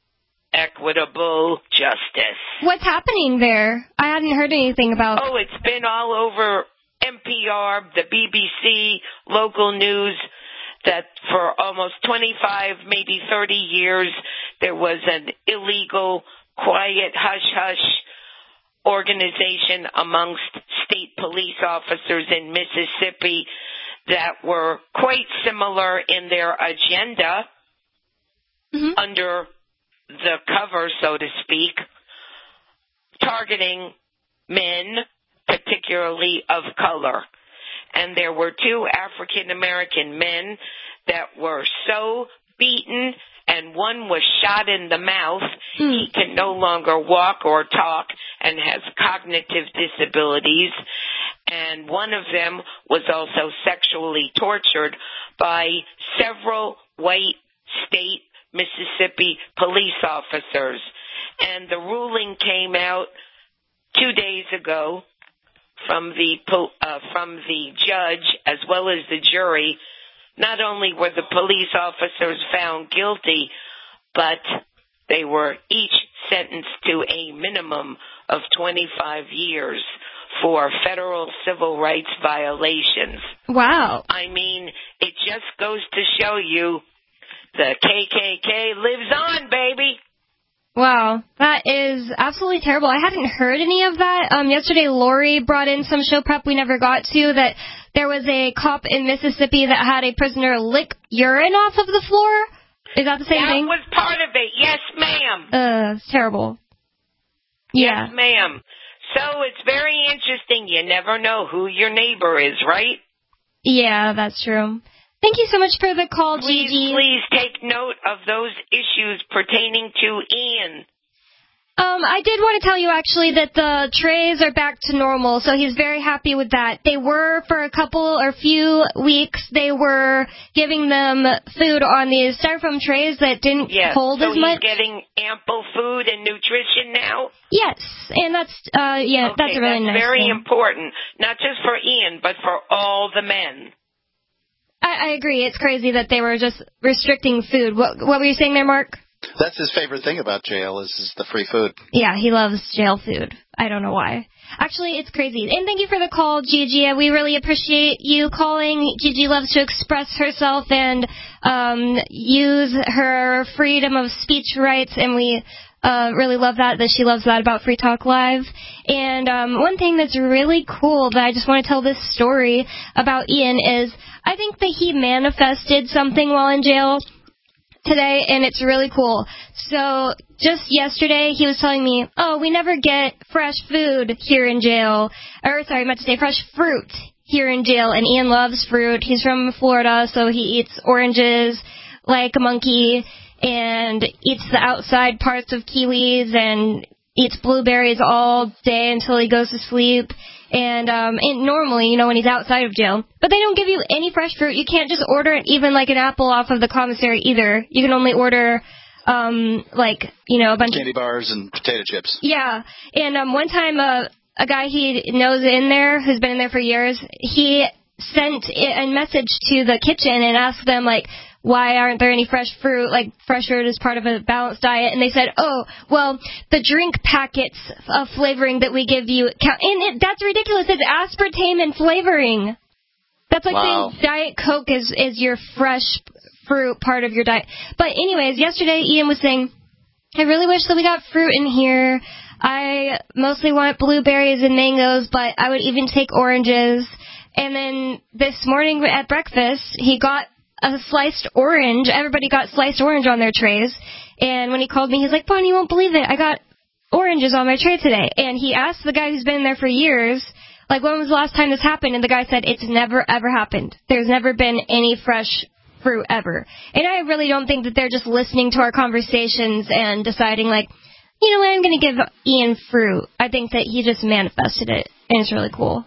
equitable justice. What's happening there? I hadn't heard anything about. Oh, it's been all over N P R, the B B C, local news, that for almost twenty-five, maybe thirty years, there was an illegal, quiet, hush-hush organization amongst state police officers in Mississippi that were quite similar in their agenda mm-hmm. under the cover, so to speak, targeting men, particularly of color. and there were two African American men that were so beaten, and one was shot in the mouth. Mm. He can no longer walk or talk and has cognitive disabilities. And one of them was also sexually tortured by several white state Mississippi police officers. And the ruling came out two days ago from the uh, from the judge as well as the jury. Not only were the police officers found guilty, but they were each sentenced to a minimum of twenty-five years for federal civil rights violations. Wow. I mean, it just goes to show you the K K K lives on, baby. Wow, that is absolutely terrible. I hadn't heard any of that. Um, yesterday, Lori brought in some show prep we never got to, that there was a cop in Mississippi that had a prisoner lick urine off of the floor. Is that the same that thing? That was part of it. Yes, ma'am. Uh, it's terrible. Yeah. Yes, ma'am. So it's very interesting. You never know who your neighbor is, right? Yeah, that's true. Thank you so much for the call, please, Gigi. Please take note of those issues pertaining to Ian. Um, I did want to tell you, actually, that the trays are back to normal, so he's very happy with that. They were, for a couple or few weeks, they were giving them food on these styrofoam trays that didn't yes, hold so as much. So he's getting ample food and nutrition now? Yes, and that's, uh, yeah, okay, that's a really that's nice very thing. important, not just for Ian, but for all the men. I, I agree. It's crazy that they were just restricting food. What, what were you saying there, Mark? That's his favorite thing about jail is, is the free food. Yeah, he loves jail food. I don't know why. Actually, it's crazy. And thank you for the call, Gigi. We really appreciate you calling. Gigi loves to express herself and um, use her freedom of speech rights, and we uh, really love that, that she loves that about Free Talk Live. And um, one thing that's really cool that I just want to tell this story about Ian is I think that he manifested something while in jail today, and it's really cool. So just yesterday, he was telling me, oh, we never get fresh food here in jail. Or, sorry, I meant to say fresh fruit here in jail, and Ian loves fruit. He's from Florida, so he eats oranges like a monkey and eats the outside parts of kiwis and eats blueberries all day until he goes to sleep. And, um, and normally, you know, when he's outside of jail. But they don't give you any fresh fruit. You can't just order it, even like an apple off of the commissary either. You can only order, um, like, you know, a bunch candy of... bars and potato chips. Yeah. And um, one time, uh, a guy he knows in there, who's been in there for years, he sent a message to the kitchen and asked them, like, why aren't there any fresh fruit? Like, fresh fruit is part of a balanced diet. And they said, oh, well, the drink packets of flavoring that we give you count. And it, that's ridiculous. It's aspartame and flavoring. That's like wow. saying Diet Coke is, is your fresh fruit part of your diet. But anyways, yesterday Ian was saying, I really wish that we got fruit in here. I mostly want blueberries and mangoes, but I would even take oranges. And then this morning at breakfast, he got a sliced orange. Everybody got sliced orange on their trays. And when he called me, he's like, Bonnie, you won't believe it. I got oranges on my tray today. And he asked the guy who's been in there for years, like, when was the last time this happened? And the guy said, it's never, ever happened. There's never been any fresh fruit ever. And I really don't think that they're just listening to our conversations and deciding, like, you know what, I'm going to give Ian fruit. I think that he just manifested it, and it's really cool.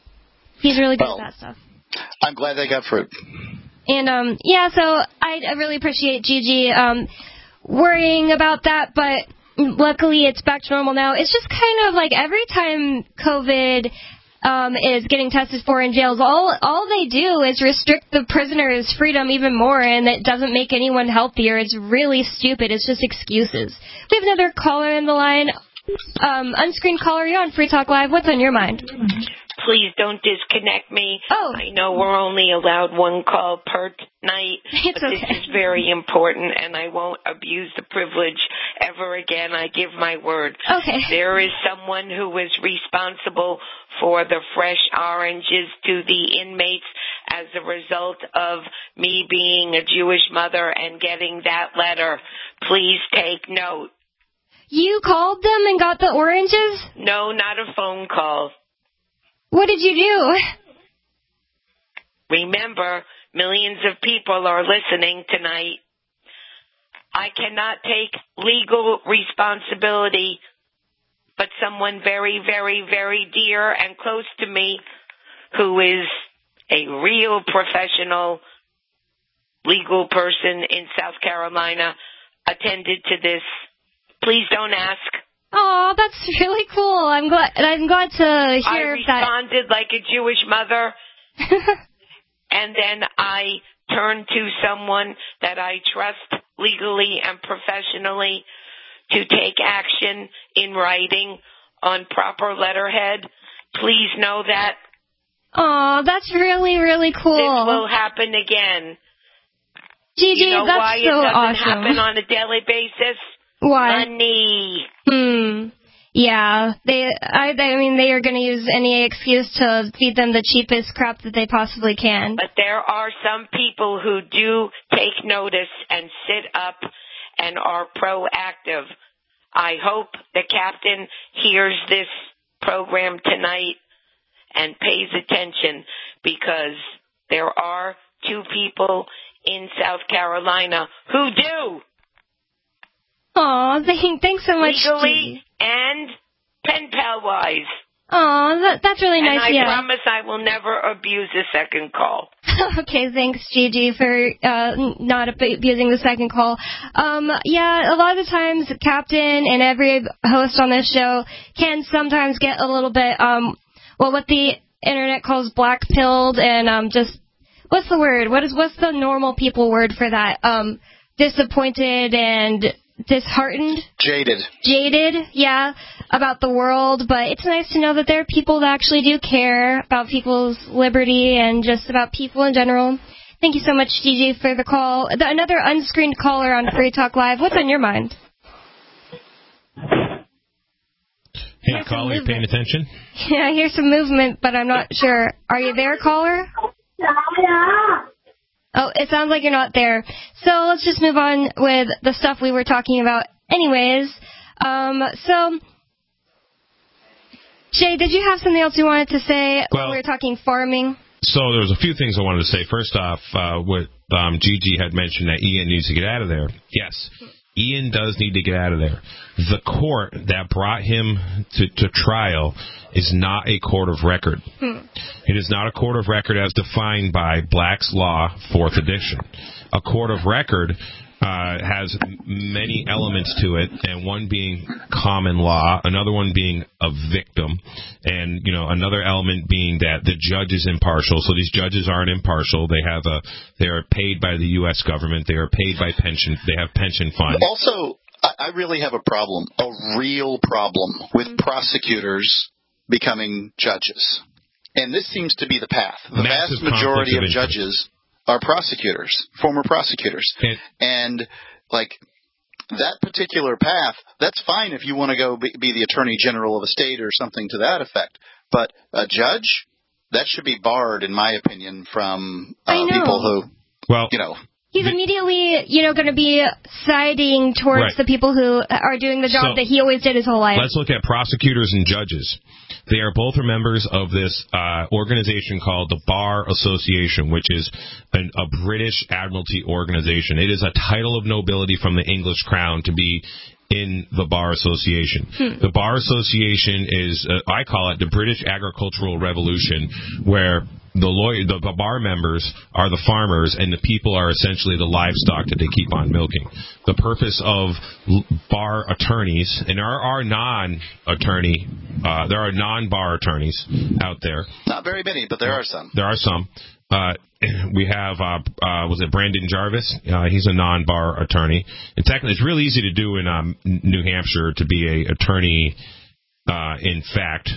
He's really good well, at that stuff. I'm glad they got fruit. And, um, yeah, so I, I really appreciate Gigi um, worrying about that, but luckily it's back to normal now. It's just kind of like every time COVID um, is getting tested for in jails, all all they do is restrict the prisoner's freedom even more, and it doesn't make anyone healthier. It's really stupid. It's just excuses. We have another caller in the line. Um, unscreened caller, you're on Free Talk Live. What's on your mind? Please don't disconnect me. Oh. I know we're only allowed one call per night, it's but okay. this is very important, and I won't abuse the privilege ever again. I give my word. Okay. There is someone who is responsible for the fresh oranges to the inmates as a result of me being a Jewish mother and getting that letter. Please take note. You called them and got the oranges? No, not a phone call. What did you do? remember, millions of people are listening tonight. I cannot take legal responsibility, but someone very, very, very dear and close to me who is a real professional legal person in South Carolina attended to this. Please don't ask. Oh, that's really cool. I'm glad. I'm glad to hear I that. responded like a Jewish mother, and then I turned to someone that I trust legally and professionally to take action in writing on proper letterhead. Please know that. Oh, that's really, really cool. This will happen again. Gigi, you know that's why so it doesn't awesome. happen on a daily basis? Why? Money. Hmm. Yeah. They. I. I mean, they are going to use any excuse to feed them the cheapest crap that they possibly can. But there are some people who do take notice and sit up and are proactive. I hope the captain hears this program tonight and pays attention, because there are two people in South Carolina who do. Aw, thanks so much. Legally and pen pal wise. Aw, that, that's really and nice. I yeah. promise I will never abuse a second call. Okay, thanks, Gigi, for uh, not abusing the second call. Um, yeah, a lot of the times, the captain and every host on this show can sometimes get a little bit, um, well, what the internet calls black-pilled, and um, just, what's the word? What is what's the normal people word for that? Um, disappointed and disheartened? Jaded. Jaded, yeah, about the world. But it's nice to know that there are people that actually do care about people's liberty and just about people in general. Thank you so much, Gigi, for the call. The, another unscreened caller on Free Talk Live. What's on your mind? Hey, caller, you paying attention? Yeah, I hear some movement, but I'm not sure. Are you there, caller? Oh, it sounds like you're not there. So let's just move on with the stuff we were talking about anyways. Um, so, Jay, did you have something else you wanted to say well, when we were talking farming? So there was a few things I wanted to say. First off, uh, what um, Gigi had mentioned that Ian needs to get out of there. Yes, Ian does need to get out of there. The court that brought him to, to trial is not a court of record. Hmm. It is not a court of record as defined by Black's Law, fourth edition. A court of record uh, has many elements to it, and one being common law, another one being a victim, and you know another element being that the judge is impartial. So these judges aren't impartial. They have a they are paid by the U S government. They are paid by pension. They have pension funds. Also, I really have a problem, a real problem with prosecutors becoming judges. And this seems to be the path. The Massive vast majority of, of judges are prosecutors, former prosecutors. And, and, like, that particular path, that's fine if you want to go be, be the attorney general of a state or something to that effect. But a judge, that should be barred, in my opinion, from uh, people who, well, you know. He's immediately, you know, going to be siding towards right. the people who are doing the job so, that he always did his whole life. Let's look at prosecutors and judges. They are both members of this uh, organization called the Bar Association, which is an, a British Admiralty organization. It is a title of nobility from the English crown to be in the Bar Association. Hmm. The Bar Association is, uh, I call it the British Agricultural Revolution, where the lawyer, the, the bar members are the farmers, and the people are essentially the livestock that they keep on milking. The purpose of bar attorneys, and there are non-attorney, uh, there are non-bar attorneys out there. Not very many, but there are some. There are some. Uh, we have, uh, uh, was it Brandon Jarvis? Uh, he's a non-bar attorney. And technically, it's really easy to do in um, New Hampshire to be a attorney uh, in fact.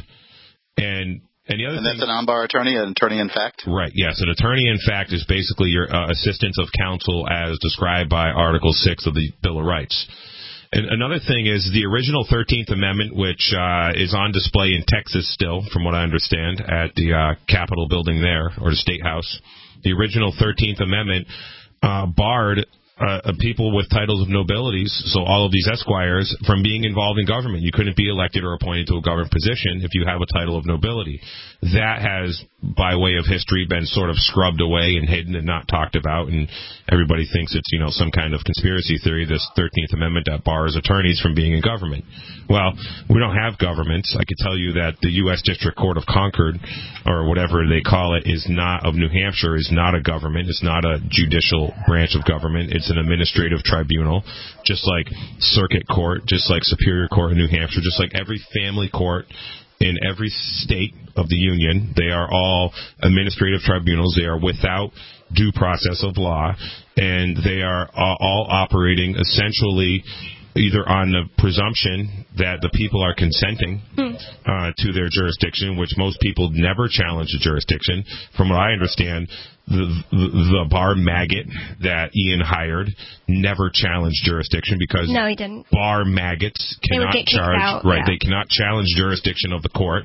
And And, the other and thing, that's a non-bar attorney, an attorney in fact? Right, yes. An attorney in fact is basically your uh, assistance of counsel as described by Article six of the Bill of Rights. And another thing is the original thirteenth Amendment, which uh, is on display in Texas still, from what I understand, at the uh, Capitol building there, or the State House. The original thirteenth Amendment uh, barred uh, people with titles of nobilities, so all of these esquires, from being involved in government. You couldn't be elected or appointed to a government position if you have a title of nobility. That has, by way of history, been sort of scrubbed away and hidden and not talked about, and everybody thinks it's, you know, some kind of conspiracy theory, this thirteenth Amendment that bars attorneys from being in government. Well, we don't have governments. I could tell you that the U S District Court of Concord, or whatever they call it, is not of New Hampshire, is not a government. It's not a judicial branch of government. It's an administrative tribunal, just like Circuit Court, just like Superior Court in New Hampshire, just like every family court in every state of the Union. They are all administrative tribunals. They are without due process of law, and they are all operating essentially either on the presumption that the people are consenting uh, to their jurisdiction, which most people never challenge the jurisdiction. From what I understand, the, the, the bar maggot that Ian hired never challenged jurisdiction because no, he didn't. Bar maggots cannot charge, out, right? Yeah. They cannot challenge jurisdiction of the court,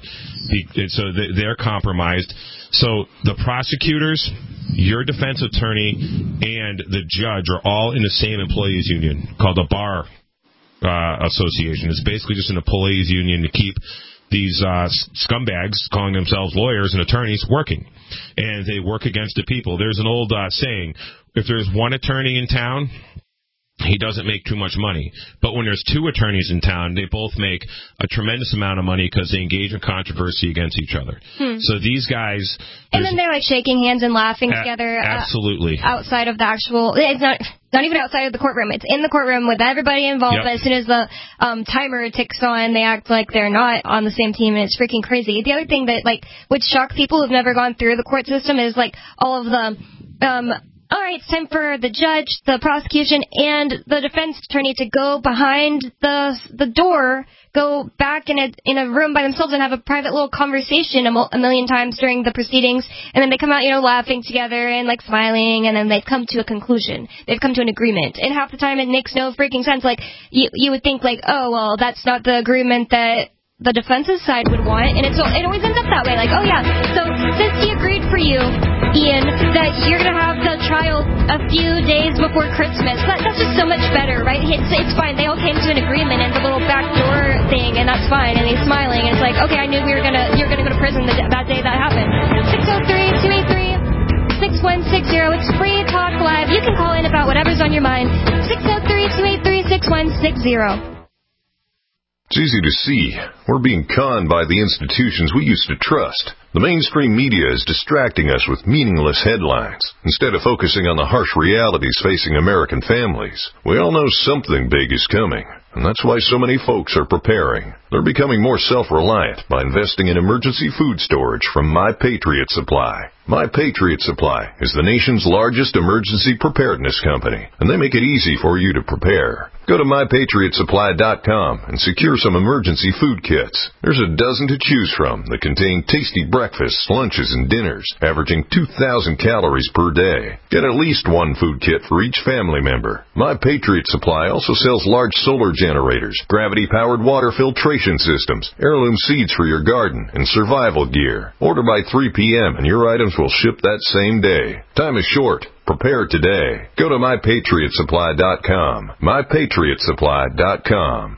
so they're compromised. So the prosecutors, your defense attorney, and the judge are all in the same employees union called the Bar Uh, Association. It's basically just an employees union to keep these uh, scumbags calling themselves lawyers and attorneys working, and they work against the people. There's an old uh, saying: if there's one attorney in town, he doesn't make too much money. But when there's two attorneys in town, they both make a tremendous amount of money because they engage in controversy against each other. Hmm. So these guys... And then they're like shaking hands and laughing a- together. Absolutely. Uh, outside of the actual... It's not... Not even outside of the courtroom. It's in the courtroom with everybody involved. Yep. But as soon as the um, timer ticks on, they act like they're not on the same team, and it's freaking crazy. The other thing that like would shock people who've never gone through the court system is like all of the... Um, all right, it's time for the judge, the prosecution, and the defense attorney to go behind the the door, go back in a in a room by themselves and have a private little conversation a, mo- a million times during the proceedings, and then they come out, you know, laughing together and like smiling, and then they've come to a conclusion. They've come to an agreement, and half the time it makes no freaking sense. Like you you would think like, oh well, that's not the agreement that the defense's side would want, and it's it always ends up that way. Like, oh yeah, so since he agreed for you, Ian, that you're gonna have the trial a few days before Christmas, that, that's just so much better, right? It's it's fine. They all came to an agreement and the little backdoor thing, and that's fine. And he's smiling, and it's like, okay, I knew we were gonna you're gonna go to prison the, that day that happened. Six zero three two eight three six one six zero. It's Free Talk Live. You can call in about whatever's on your mind. Six zero three two eight three six one six zero. It's easy to see. We're being conned by the institutions we used to trust. The mainstream media is distracting us with meaningless headlines instead of focusing on the harsh realities facing American families. We all know something big is coming, and that's why so many folks are preparing. They're becoming more self-reliant by investing in emergency food storage from My Patriot Supply. My Patriot Supply is the nation's largest emergency preparedness company, and they make it easy for you to prepare. Go to my patriot supply dot com and secure some emergency food kits. There's a dozen to choose from that contain tasty breakfasts, lunches, and dinners, averaging two thousand calories per day. Get at least one food kit for each family member. My Patriot Supply also sells large solar generators, gravity-powered water filtration systems, heirloom seeds for your garden, and survival gear. Order by three p.m. and your items will ship that same day. Time is short. Prepare today. Go to my patriot supply dot com. my patriot supply dot com.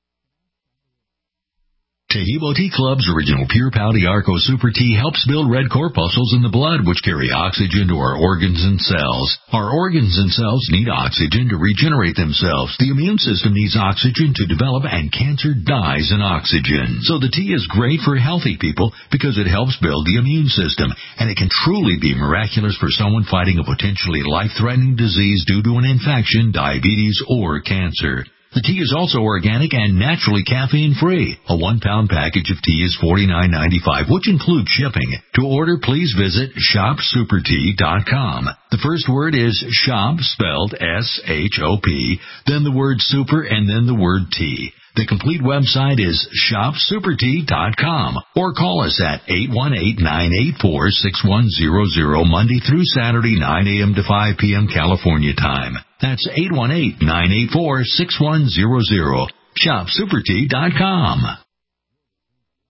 Taheebo Tea Club's original Pure Pau Arco Super Tea helps build red corpuscles in the blood, which carry oxygen to our organs and cells. Our organs and cells need oxygen to regenerate themselves. The immune system needs oxygen to develop, and cancer dies in oxygen. So the tea is great for healthy people because it helps build the immune system, and it can truly be miraculous for someone fighting a potentially life-threatening disease due to an infection, diabetes, or cancer. The tea is also organic and naturally caffeine-free. A one-pound package of tea is forty-nine ninety-five, which includes shipping. To order, please visit shop super tea dot com. The first word is shop, spelled S H O P, then the word super, and then the word tea. The complete website is shop super tea dot com, or call us at eight one eight, nine eight four, six one zero zero Monday through Saturday, nine a.m. to five p.m. California time. That's eight one eight, nine eight four, six one zero zero. shop super tea dot com.